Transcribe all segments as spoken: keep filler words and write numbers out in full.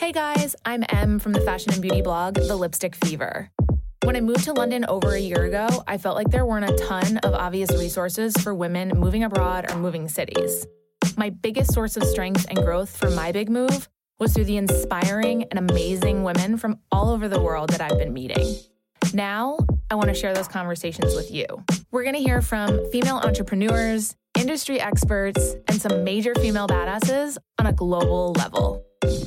Hey guys, I'm Em from the fashion and beauty blog, The Lipstick Fever. When I moved to London over a year ago, I felt like there weren't a ton of obvious resources for women moving abroad or moving cities. My biggest source of strength and growth from my big move was through the inspiring and amazing women from all over the world that I've been meeting. Now, I want to share those conversations with you. We're going to hear from female entrepreneurs, industry experts, and some major female badasses on a global level.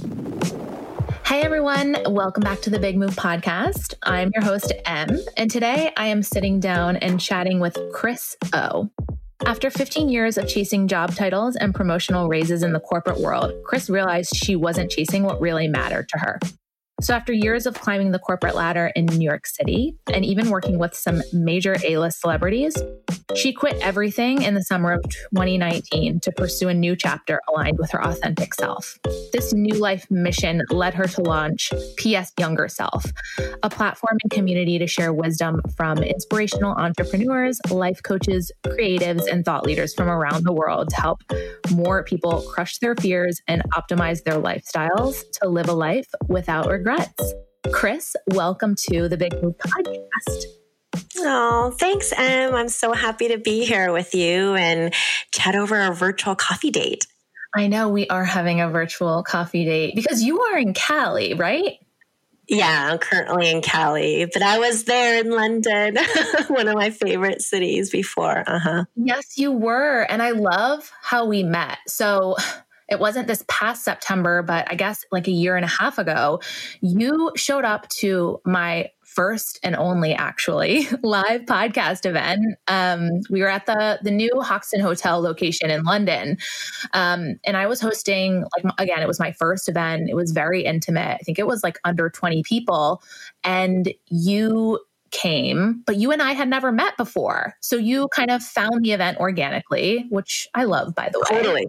Hey everyone, welcome back to the Big Move podcast. I'm your host, Em, and today I am sitting down and chatting with Chris O. After fifteen years of chasing job titles and promotional raises in the corporate world, Chris realized she wasn't chasing what really mattered to her. So after years of climbing the corporate ladder in New York City and even working with some major A-list celebrities, she quit everything in the summer of twenty nineteen to pursue a new chapter aligned with her authentic self. This new life mission led her to launch P S Younger Self, a platform and community to share wisdom from inspirational entrepreneurs, life coaches, creatives, and thought leaders from around the world to help more people crush their fears and optimize their lifestyles to live a life without regrets. Chris, welcome to the Big Move podcast. Oh, thanks, Em. I'm so happy to be here with you and chat over a virtual coffee date. I know we are having a virtual coffee date because you are in Cali, right? Yeah, I'm currently in Cali, but I was there in London, one of my favorite cities before. Uh-huh. Yes, you were. And I love how we met. So it wasn't this past September, but I guess like a year and a half ago, you showed up to my first and only actually live podcast event. Um, we were at the the new Hoxton Hotel location in London. Um, and I was hosting, like, again, it was my first event. It was very intimate. I think it was like under twenty people. And you came, but you and I had never met before. So you kind of found the event organically, which I love, by the way. Totally.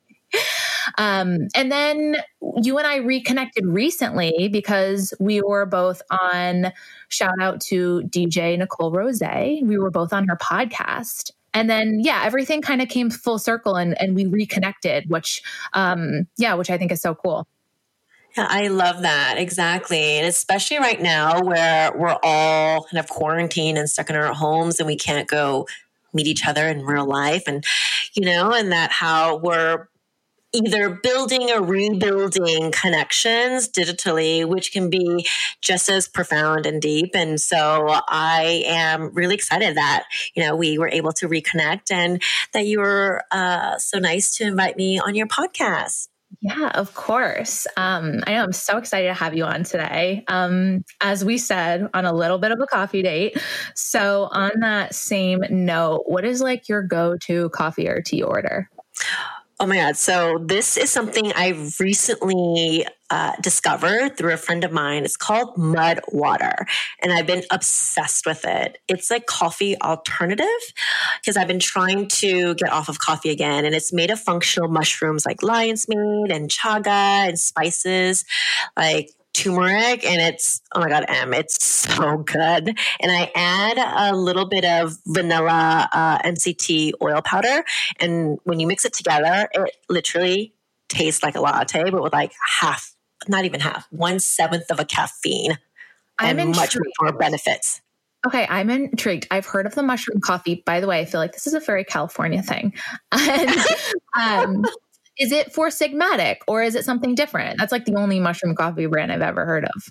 Um, and then you and I reconnected recently because we were both on, shout out to D J Nicole Rose. We were both on her podcast. And then, yeah, everything kind of came full circle and, and we reconnected, which, um, yeah, which I think is so cool. Yeah, I love that. Exactly. And especially right now where we're all kind of quarantined and stuck in our homes and we can't go meet each other in real life. And, you know, and that how we're either building or rebuilding connections digitally, which can be just as profound and deep. And so I am really excited that, you know, we were able to reconnect and that you were uh, so nice to invite me on your podcast. Yeah, of course. Um, I know I'm so excited to have you on today. Um, as we said, on a little bit of a coffee date. So on that same note, what is like your go-to coffee or tea order? Oh my God. So this is something I recently uh, discovered through a friend of mine. It's called Mud Water. And I've been obsessed with it. It's like coffee alternative because I've been trying to get off of coffee again. And it's made of functional mushrooms like lion's mane and chaga and spices like turmeric, and it's, oh my God, Em, it's so good. And I add a little bit of vanilla uh, M C T oil powder. And when you mix it together, it literally tastes like a latte, but with like half, not even half, one seventh of a caffeine I'm and intrigued. much more benefits. Okay, I'm intrigued. I've heard of the mushroom coffee. By the way, I feel like this is a very California thing. And, um, is it Four Sigmatic or is it something different? That's like the only mushroom coffee brand I've ever heard of.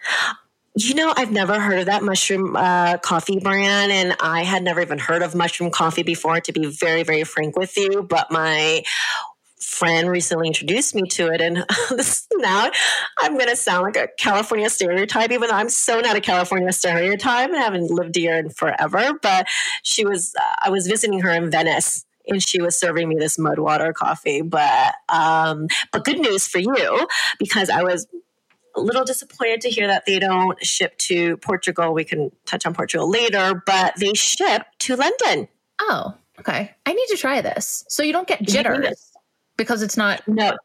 You know, I've never heard of that mushroom uh, coffee brand, and I had never even heard of mushroom coffee before, to be very, very frank with you. But my friend recently introduced me to it, and this, now I'm going to sound like a California stereotype, even though I'm so not a California stereotype and haven't lived here in forever. But she was, uh, I was visiting her in Venice, and she was serving me this mud water coffee. But um, but good news for you, because I was a little disappointed to hear that they don't ship to Portugal. We can touch on Portugal later, but they ship to London. Oh, okay. I need to try this. So you don't get jitters because it's not. No,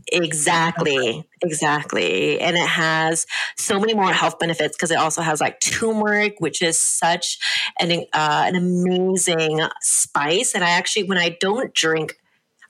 exactly. Exactly. And it has so many more health benefits because it also has like turmeric, which is such an, uh, an amazing spice. And I actually, when I don't drink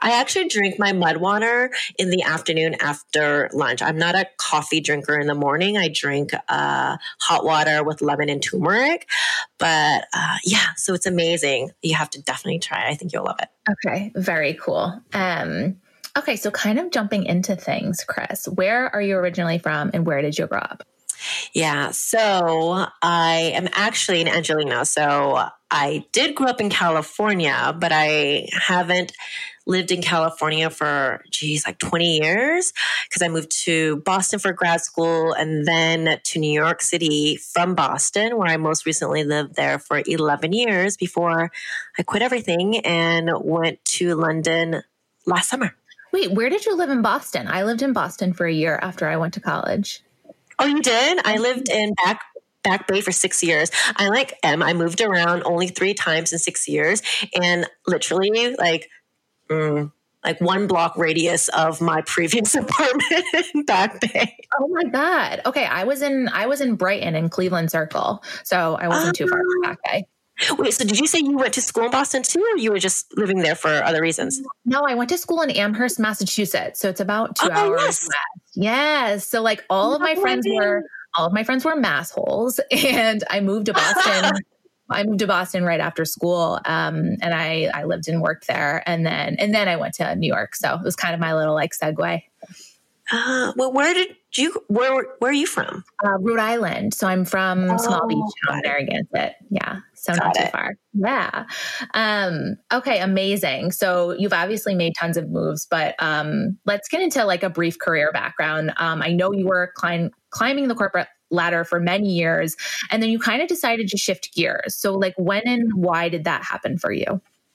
I actually drink my mud water in the afternoon after lunch. I'm not a coffee drinker in the morning. I drink uh, hot water with lemon and turmeric. But uh, yeah, so it's amazing. You have to definitely try it. I think you'll love it. Okay, very cool. Um, okay, so kind of jumping into things, Chris, where are you originally from and where did you grow up? Yeah, so I am actually an Angelino. So I did grow up in California, but I haven't lived in California for, geez, like twenty years because I moved to Boston for grad school and then to New York City from Boston, where I most recently lived there for eleven years before I quit everything and went to London last summer. Wait, where did you live in Boston? I lived in Boston for a year after I went to college. Oh, you did? I lived in Back Back Bay for six years. I like Em. I moved around only three times in six years, and literally like, mm, like one block radius of my previous apartment in Back Bay. Oh my God! Okay, I was in I was in Brighton in Cleveland Circle, so I wasn't oh. too far from Back Bay. Wait, so did you say you went to school in Boston too, or you were just living there for other reasons? No, I went to school in Amherst, Massachusetts. So it's about two oh, hours yes. west. Yes. So like all of my oh, friends were, all of my friends were massholes, and I moved to Boston. I moved to Boston right after school. Um, and I, I lived and worked there. And then, and then I went to New York. So it was kind of my little like segue. Uh, well, where did you, where, where are you from? Uh, Rhode Island. So I'm from oh, Small Beach on Narragansett. Yeah. So got not too it. far. Yeah. Um, okay. Amazing. So you've obviously made tons of moves, but um, let's get into like a brief career background. Um, I know you were climb, climbing the corporate ladder for many years, and then you kind of decided to shift gears. So like when and why did that happen for you?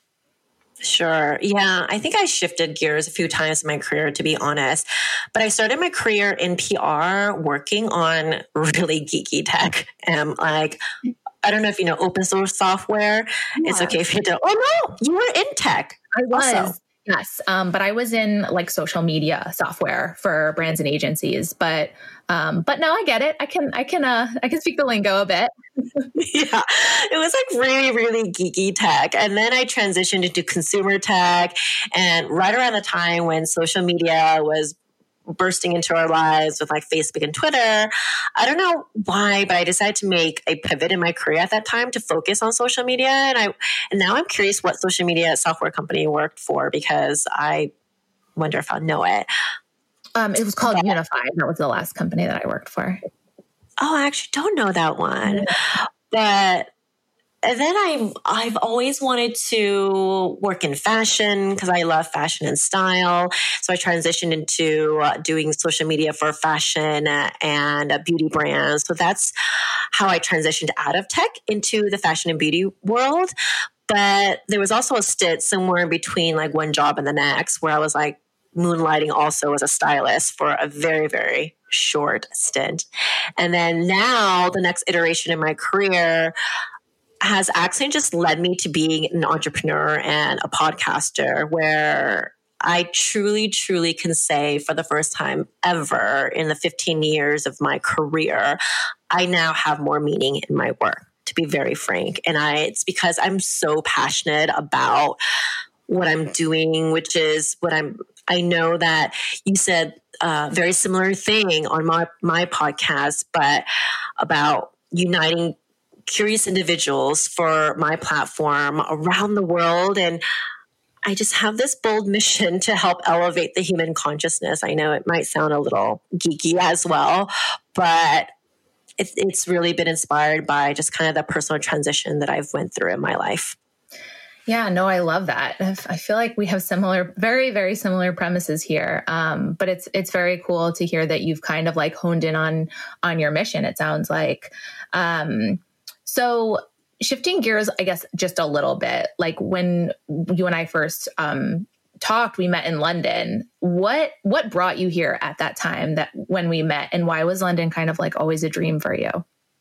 Sure. Yeah. I think I shifted gears a few times in my career, to be honest. But I started my career in P R working on really geeky tech. And like, I don't know if you know open source software. Yeah. It's okay if you don't. Oh, no, you were in tech. I was. Also. Yes. Um, but I was in like social media software for brands and agencies. But um, but no, I get it. I can I can uh, I can speak the lingo a bit. Yeah, it was like really, really geeky tech. And then I transitioned into consumer tech. And right around the time when social media was bursting into our lives with like Facebook and Twitter, I don't know why, but I decided to make a pivot in my career at that time to focus on social media. And I and now I'm curious what social media software company you worked for, because I wonder if I'll know it. Um, it was called but, Unified. That was the last company that I worked for. Oh, I actually don't know that one. Yeah. But and then I've, I've always wanted to work in fashion because I love fashion and style. So I transitioned into uh, doing social media for fashion and uh, beauty brands. So that's how I transitioned out of tech into the fashion and beauty world. But there was also a stint somewhere in between like one job and the next where I was like moonlighting also as a stylist for a very, very short stint. And then now the next iteration in my career has actually just led me to being an entrepreneur and a podcaster, where I truly, truly can say for the first time ever in the fifteen years of my career, I now have more meaning in my work, to be very frank. And I, it's because I'm so passionate about what I'm doing, which is what I'm, I know that you said a very similar thing on my, my podcast, but about uniting curious individuals for my platform around the world. And I just have this bold mission to help elevate the human consciousness. I know it might sound a little geeky as well, but it, it's really been inspired by just kind of the personal transition that I've went through in my life. Yeah, no, I love that. I feel like we have similar, very, very similar premises here. Um, but it's it's very cool to hear that you've kind of like honed in on on your mission, it sounds like. Um, so shifting gears, I guess, just a little bit, like when you and I first um, talked, we met in London. What what brought you here at that time that when we met, and why was London kind of like always a dream for you?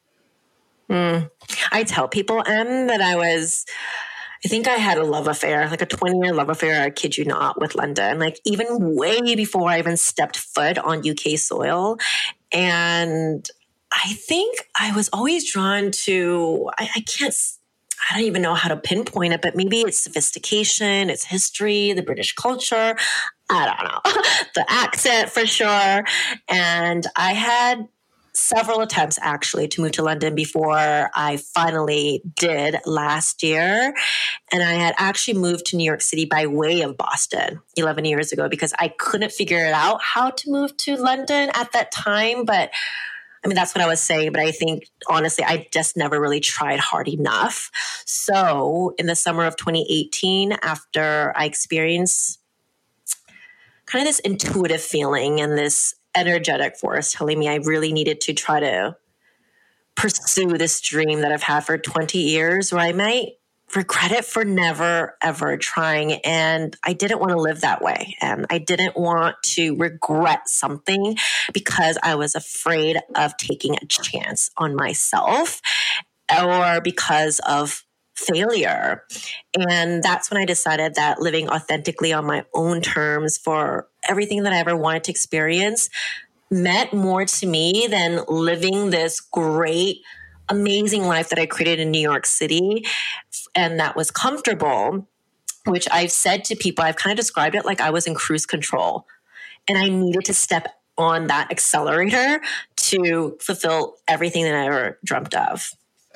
Mm. I tell people, Em, that I was... I think I had a love affair, like a twenty-year love affair, I kid you not, with London, like even way before I even stepped foot on U K soil. And I think I was always drawn to, I, I can't, I don't even know how to pinpoint it, but maybe it's sophistication, it's history, the British culture. I don't know. The accent for sure. And I had several attempts actually to move to London before I finally did last year. And I had actually moved to New York City by way of Boston eleven years ago because I couldn't figure it out how to move to London at that time. But I mean, that's what I was saying. But I think, honestly, I just never really tried hard enough. So in the summer of twenty eighteen, after I experienced kind of this intuitive feeling and this energetic force telling me I really needed to try to pursue this dream that I've had for twenty years, or I might regret it for never, ever trying. And I didn't want to live that way. And I didn't want to regret something because I was afraid of taking a chance on myself or because of failure. And that's when I decided that living authentically on my own terms for everything that I ever wanted to experience meant more to me than living this great, amazing life that I created in New York City and that was comfortable, which I've said to people, I've kind of described it like I was in cruise control and I needed to step on that accelerator to fulfill everything that I ever dreamt of.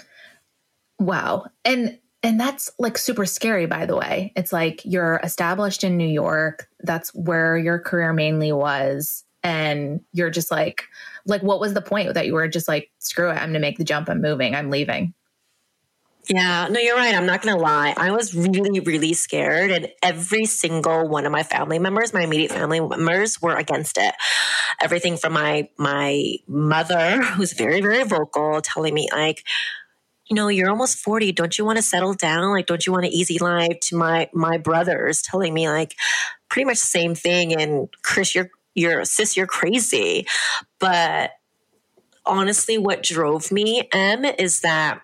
Wow. And and that's like super scary, by the way. It's like you're established in New York. That's where your career mainly was. And you're just like, like, what was the point that you were just like, screw it, I'm going to make the jump. I'm moving. I'm leaving. Yeah, no, you're right. I'm not going to lie. I was really, really scared. And every single one of my family members, my immediate family members were against it. Everything from my, my mother, who's very, very vocal, telling me like, you know, you're almost forty. Don't you want to settle down? Like, don't you want an easy life? To my, my brothers telling me like pretty much the same thing. And Chris, you're, you're sis, you're crazy. But honestly, what drove me, Em, is that,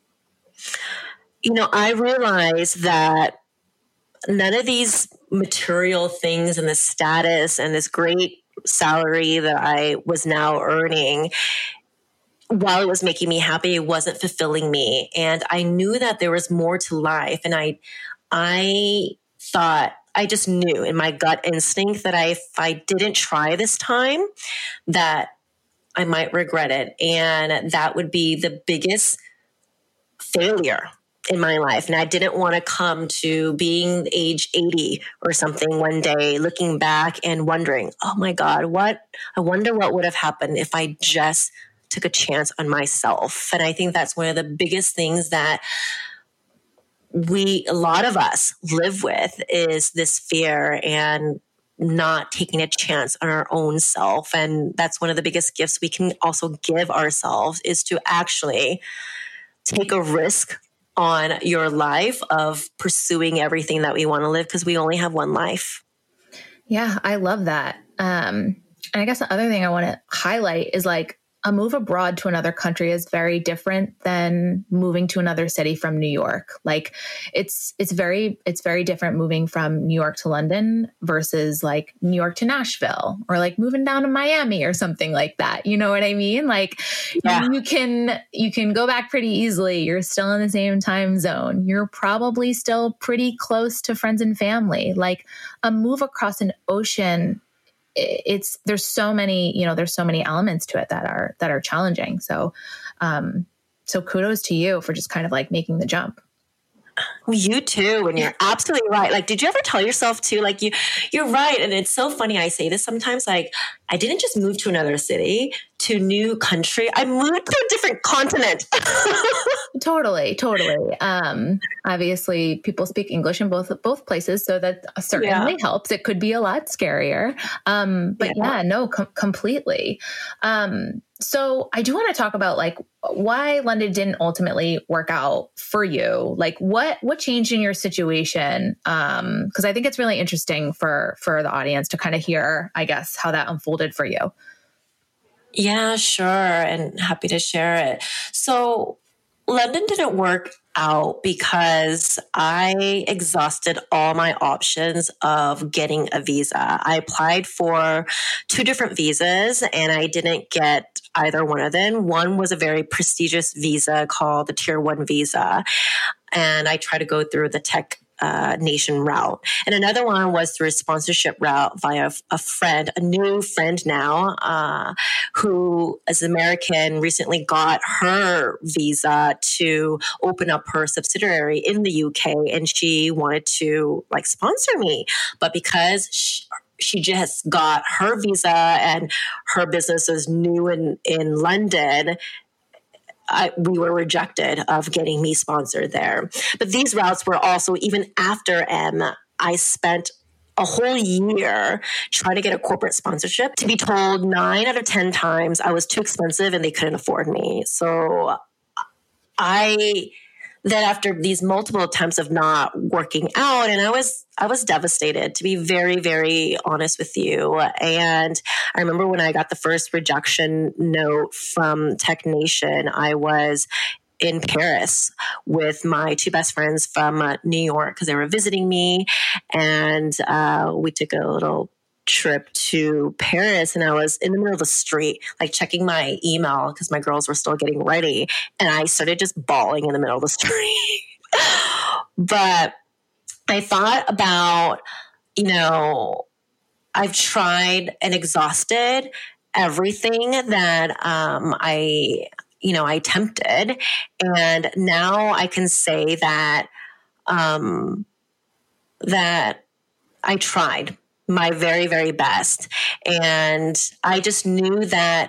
you know, I realized that none of these material things and the status and this great salary that I was now earning, while it was making me happy, it wasn't fulfilling me. And I knew that there was more to life. And I, I thought, I just knew in my gut instinct that I, if I didn't try this time, that I might regret it. And that would be the biggest failure in my life. And I didn't want to come to being age eighty or something one day, looking back and wondering, oh my God, what, I wonder what would have happened if I just took a chance on myself. And I think that's one of the biggest things that we, a lot of us live with, is this fear and not taking a chance on our own self. And that's one of the biggest gifts we can also give ourselves, is to actually take a risk on your life of pursuing everything that we want to live, because we only have one life. Yeah, I love that. Um, and I guess the other thing I want to highlight is like, a move abroad to another country is very different than moving to another city from New York. Like it's, it's very, it's very different moving from New York to London versus like New York to Nashville, or like moving down to Miami or something like that. You know what I mean? Like yeah. you, you can, you can go back pretty easily. You're still in the same time zone. You're probably still pretty close to friends and family. Like a move across an ocean, it's, there's so many, you know, there's so many elements to it that are, that are challenging. So, um, so kudos to you for just kind of like making the jump. You too. And you're absolutely right. Like, did you ever tell yourself too, like you, you're right. And it's so funny. I say this sometimes, like, I didn't just move to another city, to a new country. I moved to a different continent. Totally. Totally. Um, obviously people speak English in both, both places. So that certainly yeah. helps. It could be a lot scarier. Um, but yeah, yeah no, com- completely. Um, So I do want to talk about like why London didn't ultimately work out for you. Like what, what changed in your situation? Um, cause I think it's really interesting for, for the audience to kind of hear, I guess, how that unfolded for you. Yeah, sure. And happy to share it. So London didn't work out because I exhausted all my options of getting a visa. I applied for two different visas and I didn't get either one of them. One was a very prestigious visa called the Tier One visa. And I try to go through the Tech uh, Nation route. And another one was through a sponsorship route via a friend, a new friend now, uh, who as an American recently got her visa to open up her subsidiary in the U K. And she wanted to like sponsor me. But because she, she just got her visa and her business is new in, in London, I, we were rejected of getting me sponsored there. But these routes were also, even after M, I spent a whole year trying to get a corporate sponsorship, to be told nine out of ten times I was too expensive and they couldn't afford me. So I... Then after these multiple attempts of not working out, and I was I was devastated, to be very, very honest with you. And I remember when I got the first rejection note from Tech Nation, I was in Paris with my two best friends from uh, New York because they were visiting me, and uh, we took a little trip to Paris, and I was in the middle of the street, like checking my email because my girls were still getting ready. And I started just bawling in the middle of the street. But I thought about, you know, I've tried and exhausted everything that um, I, you know, I attempted. And now I can say that, um, that I tried my very, very best. And I just knew that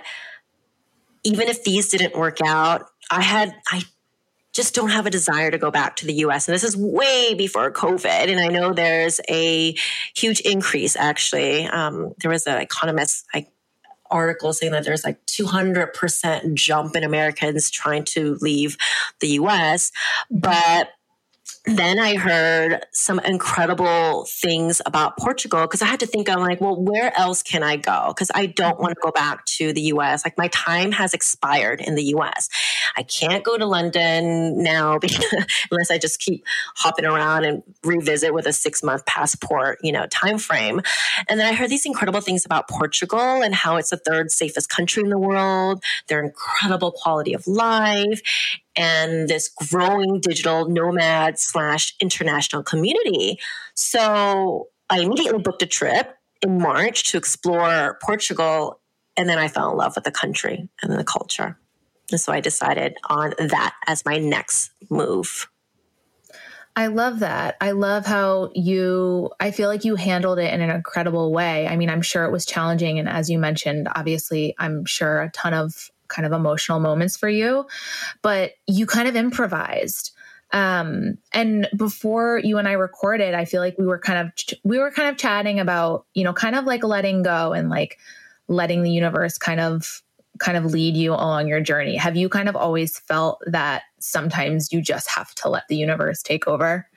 even if these didn't work out, I had, I just don't have a desire to go back to the U S. And this is way before COVID. And I know there's a huge increase, actually. Um, there was an Economist like, article saying that there's like two hundred percent jump in Americans trying to leave the U S. But then I heard some incredible things about Portugal because I had to think, I'm like, well, where else can I go? Because I don't want to go back to the U S. Like my time has expired in the U S. I can't go to London now because, unless I just keep hopping around and revisit with a six month passport, you know, time frame. And then I heard these incredible things about Portugal and how it's the third safest country in the world, their incredible quality of life, and this growing digital nomad slash international community. So I immediately booked a trip in March to explore Portugal. And then I fell in love with the country and the culture. And so I decided on that as my next move. I love that. I love how you, I feel like you handled it in an incredible way. I mean, I'm sure it was challenging. And as you mentioned, obviously, I'm sure a ton of kind of emotional moments for you, but you kind of improvised. Um, and before you and I recorded, I feel like we were kind of, ch- we were kind of chatting about, you know, kind of like letting go and like letting the universe kind of, kind of lead you along your journey. Have you kind of always felt that sometimes you just have to let the universe take over?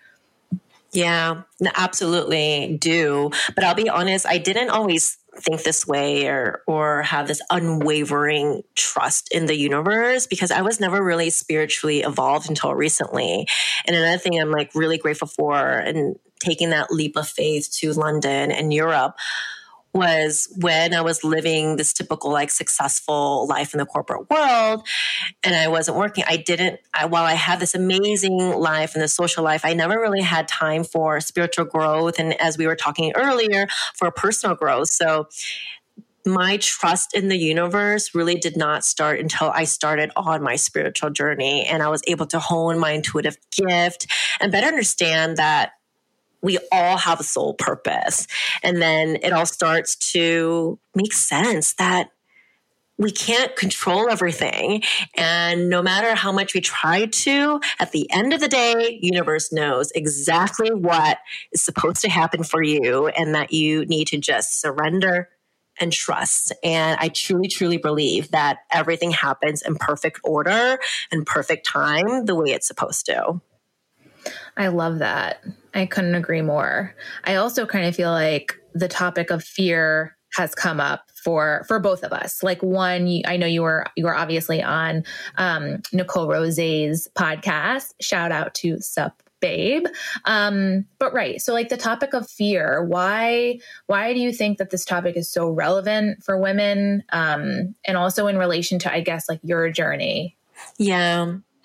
Yeah, absolutely do. But I'll be honest, I didn't always think this way or or have this unwavering trust in the universe because I was never really spiritually evolved until recently. And another thing I'm like really grateful for and taking that leap of faith to London and Europe was when I was living this typical like successful life in the corporate world and I wasn't working. I didn't, I, while I had this amazing life and the social life, I never really had time for spiritual growth. And as we were talking earlier, for personal growth. So my trust in the universe really did not start until I started on my spiritual journey and I was able to hone my intuitive gift and better understand that we all have a soul purpose. And then it all starts to make sense that we can't control everything. And no matter how much we try to, at the end of the day, universe knows exactly what is supposed to happen for you and that you need to just surrender and trust. And I truly, truly believe that everything happens in perfect order and perfect time the way it's supposed to. I love that. I couldn't agree more. I also kind of feel like the topic of fear has come up for, for both of us. Like one, you, I know you were, you were obviously on um, Nicole Rose's podcast. Shout out to Sup Babe. Um, but right. So like the topic of fear, why, why do you think that this topic is so relevant for women? Um, and also in relation to, I guess, like your journey? Yeah.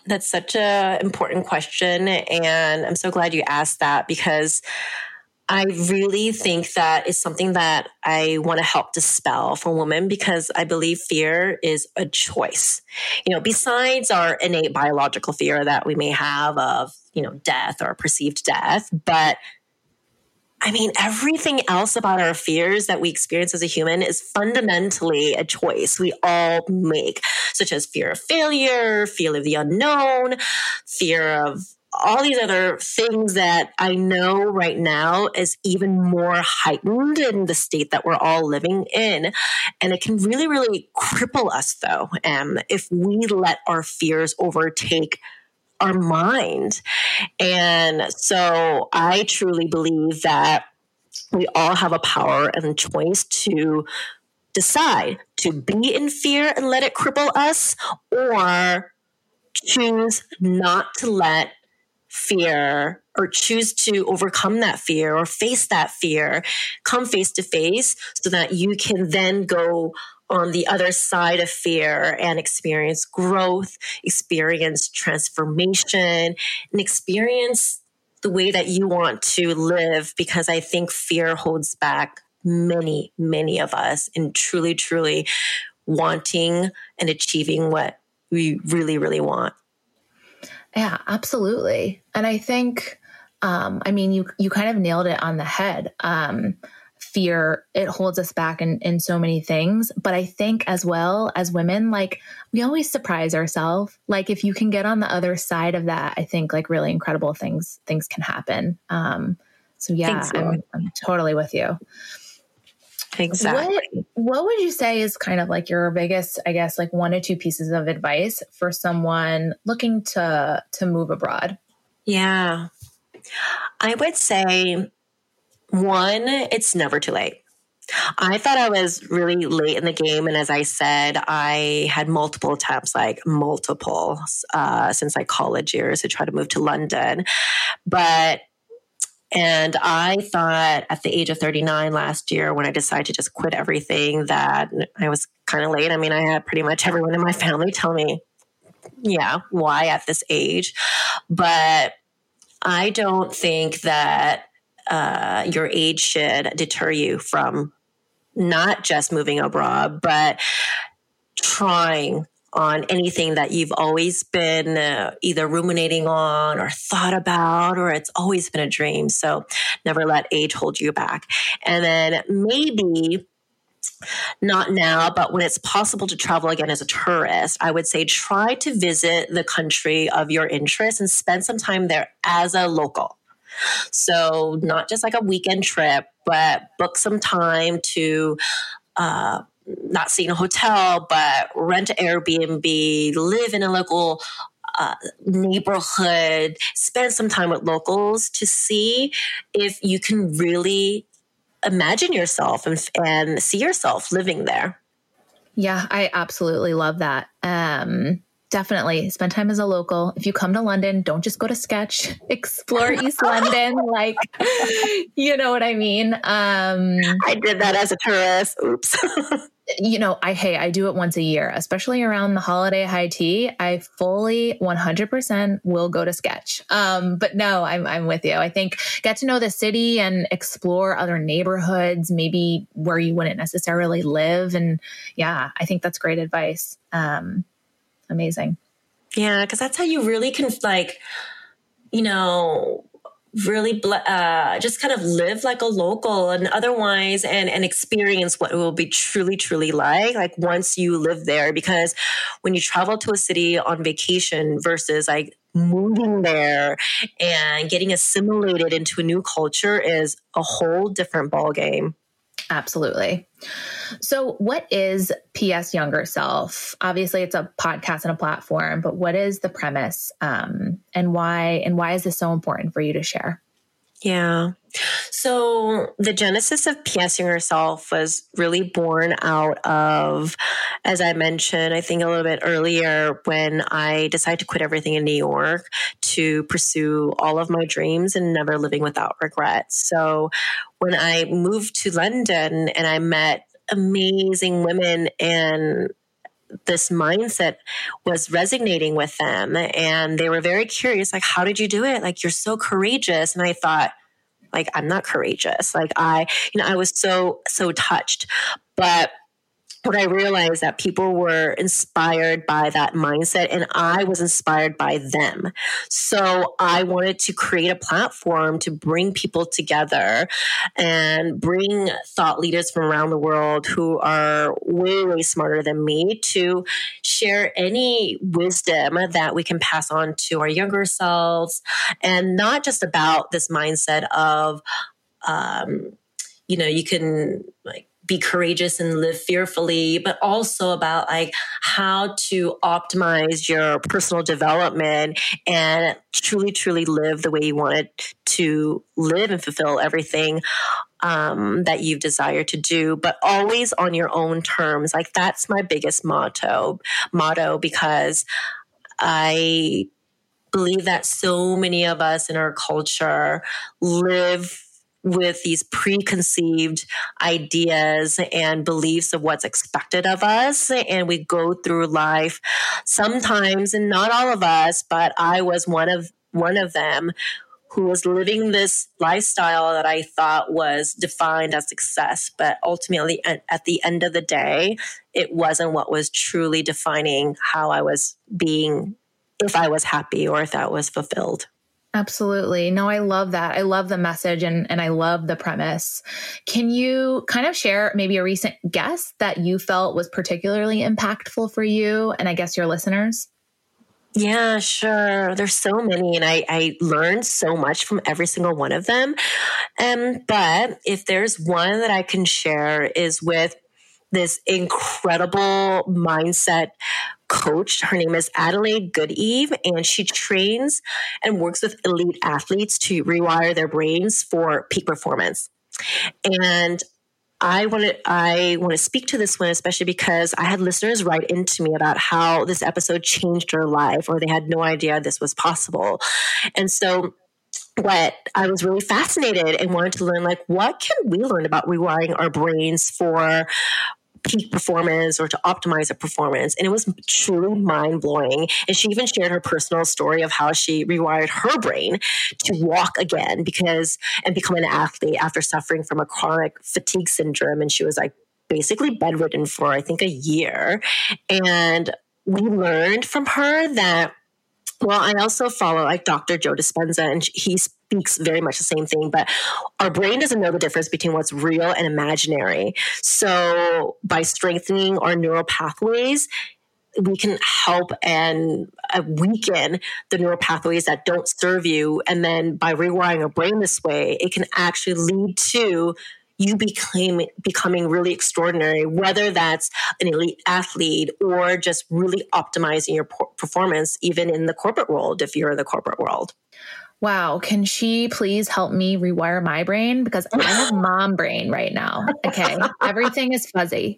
That's such a important question. And I'm so glad you asked that, because I really think that is something that I want to help dispel for women, because I believe fear is a choice. You know, besides our innate biological fear that we may have of, you know, death or perceived death, but I mean, everything else about our fears that we experience as a human is fundamentally a choice we all make, such as fear of failure, fear of the unknown, fear of all these other things that I know right now is even more heightened in the state that we're all living in. And it can really, really cripple us, though, um, if we let our fears overtake our mind. And so I truly believe that we all have a power and choice to decide to be in fear and let it cripple us, or choose not to let fear, or choose to overcome that fear or face that fear, come face to face, so that you can then go on the other side of fear and experience growth, experience transformation, and experience the way that you want to live. Because I think fear holds back many, many of us in truly, truly wanting and achieving what we really, really want. Yeah, absolutely. And I think, um, I mean, you, you kind of nailed it on the head. Um, fear, it holds us back in, in so many things. But I think as well as women, like we always surprise ourselves. Like if you can get on the other side of that, I think like really incredible things, things can happen. Um, so yeah, I'm, I'm totally with you. Exactly. What, what would you say is kind of like your biggest, I guess, like one or two pieces of advice for someone looking to, to move abroad? Yeah. I would say, one, it's never too late. I thought I was really late in the game. And as I said, I had multiple attempts, like multiple, uh, since like college years to try to move to London. But And I thought at the age of thirty-nine last year, when I decided to just quit everything, that I was kind of late. I mean, I had pretty much everyone in my family tell me, yeah, why at this age? But I don't think that uh, your age should deter you from not just moving abroad, but trying on anything that you've always been uh, either ruminating on or thought about, or it's always been a dream. So never let age hold you back. And then maybe not now, but when it's possible to travel again as a tourist, I would say try to visit the country of your interest and spend some time there as a local. So not just like a weekend trip, but book some time to uh, not stay in a hotel, but rent an Airbnb, live in a local uh, neighborhood, spend some time with locals to see if you can really imagine yourself and, and see yourself living there. Yeah, I absolutely love that. Um, definitely spend time as a local. If you come to London, don't just go to Sketch, explore East London. Like, you know what I mean? Um, I did that as a tourist. Oops. You know, I, hey, I do it once a year, especially around the holiday high tea. I fully one hundred percent will go to Sketch. Um, but no, I'm, I'm with you. I think get to know the city and explore other neighborhoods, maybe where you wouldn't necessarily live. And yeah, I think that's great advice. Um, amazing. Yeah. Cause that's how you really can like, you know, really uh, just kind of live like a local and otherwise and, and experience what it will be truly, truly like, like once you live there. Because when you travel to a city on vacation versus like moving there and getting assimilated into a new culture is a whole different ballgame. Absolutely. So what is P S Younger Self? Obviously it's a podcast and a platform, but what is the premise um, and why, and why is this so important for you to share? Yeah. So the genesis of P S Younger Self was really born out of, as I mentioned, I think a little bit earlier, when I decided to quit everything in New York to pursue all of my dreams and never living without regrets. So when I moved to London and I met amazing women and this mindset was resonating with them. And they were very curious, like, how did you do it? Like, you're so courageous. And I thought, like, I'm not courageous. Like I, you know, I was so, so touched. But what I realized that people were inspired by that mindset and I was inspired by them. So I wanted to create a platform to bring people together and bring thought leaders from around the world who are way, way smarter than me to share any wisdom that we can pass on to our younger selves, and not just about this mindset of, um, you know, you can like, be courageous and live fearfully, but also about like how to optimize your personal development and truly, truly live the way you wanted to live and fulfill everything um, that you desire to do, but always on your own terms. Like that's my biggest motto, motto, because I believe that so many of us in our culture live with these preconceived ideas and beliefs of what's expected of us. And we go through life sometimes, and not all of us, but I was one of one of them who was living this lifestyle that I thought was defined as success. But ultimately, at the end of the day, it wasn't what was truly defining how I was being, if I was happy or if I was fulfilled. Absolutely. No, I love that. I love the message and, and I love the premise. Can you kind of share maybe a recent guest that you felt was particularly impactful for you and I guess your listeners? Yeah, sure. There's so many, and I, I learned so much from every single one of them. Um, but if there's one that I can share is with this incredible mindset coach. Her name is Adelaide Goodeve, and she trains and works with elite athletes to rewire their brains for peak performance. And I want to I want to speak to this one, especially because I had listeners write into me about how this episode changed their life, or they had no idea this was possible. And so what I was really fascinated and wanted to learn, like, what can we learn about rewiring our brains for peak performance or to optimize a performance? And it was truly mind blowing. And she even shared her personal story of how she rewired her brain to walk again because and become an athlete after suffering from a chronic fatigue syndrome. And she was like basically bedridden for, I think, a year. And we learned from her that, well, I also follow like Doctor Joe Dispenza, and he speaks very much the same thing, but our brain doesn't know the difference between what's real and imaginary. So by strengthening our neural pathways, we can help and uh, weaken the neural pathways that don't serve you. And then by rewiring our brain this way, it can actually lead to you became becoming really extraordinary, whether that's an elite athlete or just really optimizing your performance, even in the corporate world, if you're in the corporate world. Wow. Can she please help me rewire my brain? Because I have mom brain right now. Okay. Everything is fuzzy.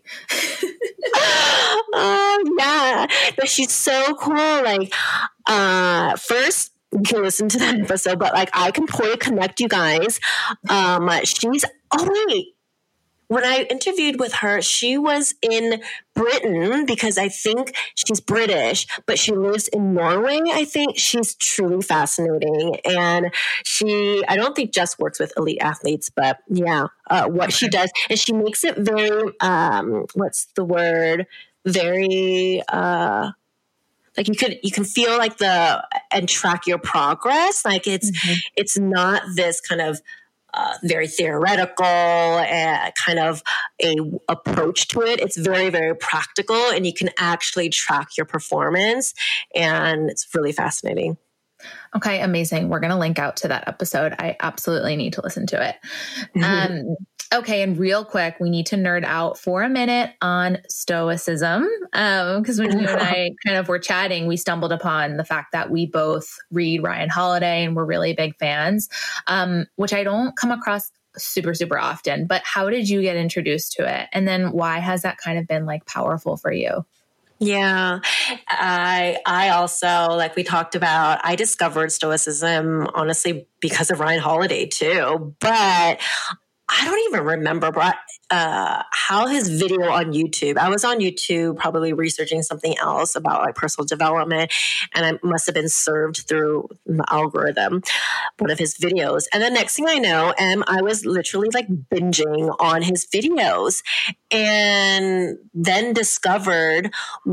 Oh, yeah. But she's so cool. Like, uh, first, you can listen to that episode, but like I can probably connect you guys. Um, she's, oh wait, when I interviewed with her, she was in Britain because I think she's British, but she lives in Norway. I think she's truly fascinating. And she, I don't think just works with elite athletes, but yeah, uh, what she does, and she makes it very, um, what's the word? Very, uh, like you could, you can feel like the, and track your progress. Like it's, mm-hmm. it's not this kind of uh, very theoretical uh, kind of a approach to it. It's very, very practical, and you can actually track your performance, and it's really fascinating. Okay, amazing. We're going to link out to that episode. I absolutely need to listen to it. Um, okay, and real quick, we need to nerd out for a minute on Stoicism. Because um, when you and I kind of were chatting, we stumbled upon the fact that we both read Ryan Holiday and we're really big fans, um, which I don't come across super, super often. But how did you get introduced to it? And then why has that kind of been like powerful for you? Yeah, I I also, like we talked about, I discovered Stoicism honestly because of Ryan Holiday too. But I don't even remember uh, how his video on YouTube, I was on YouTube probably researching something else about like personal development, and I must have been served through the algorithm, one of his videos. And the next thing I know, um, I was literally like binging on his videos, and then discovered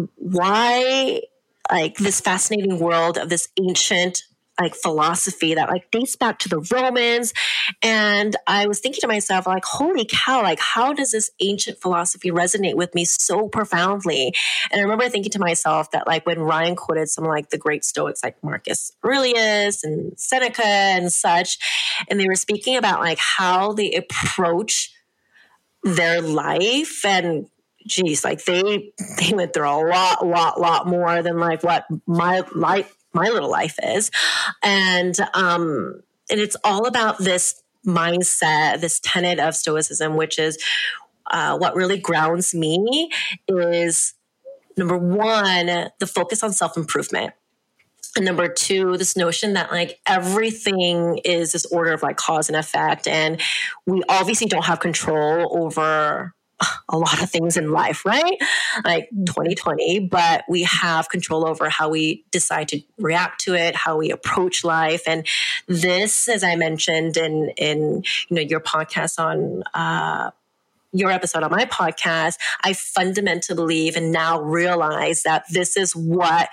why like this fascinating world of this ancient like philosophy that like dates back to the Romans. And I was thinking to myself, like, holy cow, like how does this ancient philosophy resonate with me so profoundly? And I remember thinking to myself that like when Ryan quoted some like the great Stoics like Marcus Aurelius and Seneca and such, and they were speaking about like how they approach their life, and geez, like they they went through a lot, lot, lot more than like what my life my little life is. And, um, and it's all about this mindset, this tenet of Stoicism, which is, uh, what really grounds me is number one, the focus on self-improvement. And number two, this notion that like everything is this order of like cause and effect. And we obviously don't have control over a lot of things in life, right? Like twenty twenty, but we have control over how we decide to react to it, how we approach life. And this, as I mentioned in, in, you know, your podcast on, uh, your episode on my podcast, I fundamentally believe and now realize that this is what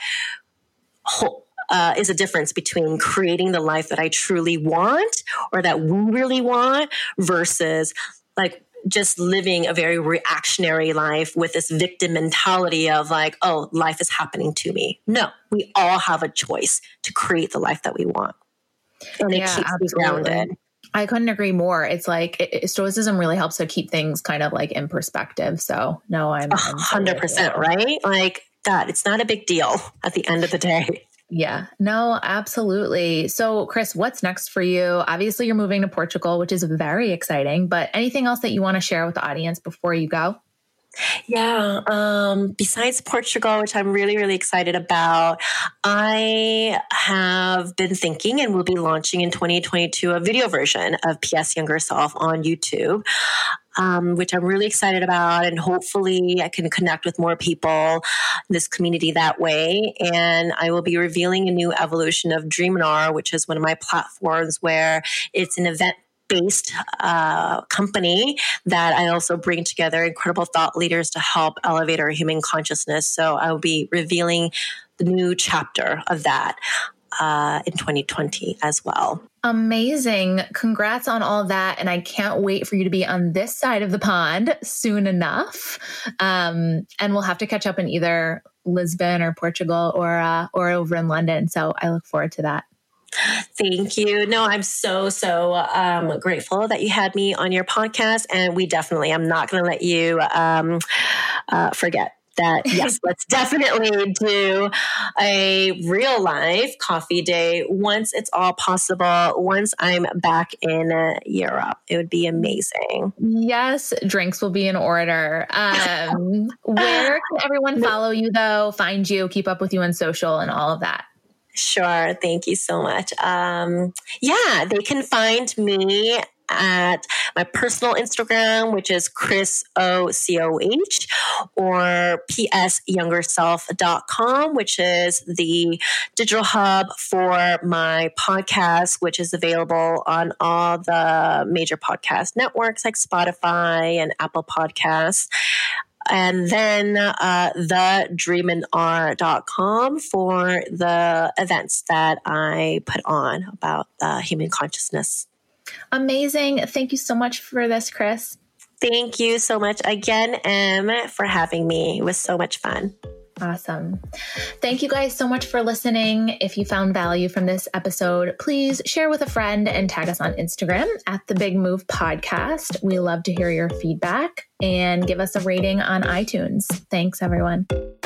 uh, is a difference between creating the life that I truly want or that we really want versus like just living a very reactionary life with this victim mentality of like, oh, life is happening to me. No, we all have a choice to create the life that we want. And it yeah, keeps absolutely. me grounded. I couldn't agree more. It's like it, Stoicism really helps to keep things kind of like in perspective. So no, I'm a hundred percent right. Like that. It's not a big deal at the end of the day. Yeah, no, absolutely. So Chris, what's next for you? Obviously you're moving to Portugal, which is very exciting, but anything else that you want to share with the audience before you go? Yeah. Um, besides Portugal, which I'm really, really excited about, I have been thinking and will be launching in twenty twenty-two a video version of P S Younger Self on YouTube. Um, which I'm really excited about. And hopefully I can connect with more people in this community that way. And I will be revealing a new evolution of Dreaminar, which is one of my platforms where it's an event based uh, company that I also bring together incredible thought leaders to help elevate our human consciousness. So I will be revealing the new chapter of that uh, in twenty twenty as well. Amazing. Congrats on all of that. And I can't wait for you to be on this side of the pond soon enough. Um, and we'll have to catch up in either Lisbon or Portugal or, uh, or over in London. So I look forward to that. Thank you. No, I'm so, so um, grateful that you had me on your podcast. And we definitely, I'm not going to let you um, uh, forget that. Yes, let's definitely do a real life coffee day once it's all possible, once I'm back in uh, Europe. It would be amazing. Yes, drinks will be in order. Um, where can everyone follow you though, find you, keep up with you on social and all of that? Sure. Thank you so much. Um, yeah, they can find me at my personal Instagram, which is Chris O C O H, or p s younger self dot com, which is the digital hub for my podcast, which is available on all the major podcast networks like Spotify and Apple Podcasts. And then uh, the dreaminar dot com for the events that I put on about uh, human consciousness. Amazing. Thank you so much for this, Chris. Thank you so much again, Em, for having me. It was so much fun. Awesome. Thank you guys so much for listening. If you found value from this episode, please share with a friend and tag us on Instagram at The Big Move Podcast. We love to hear your feedback and give us a rating on iTunes. Thanks, everyone.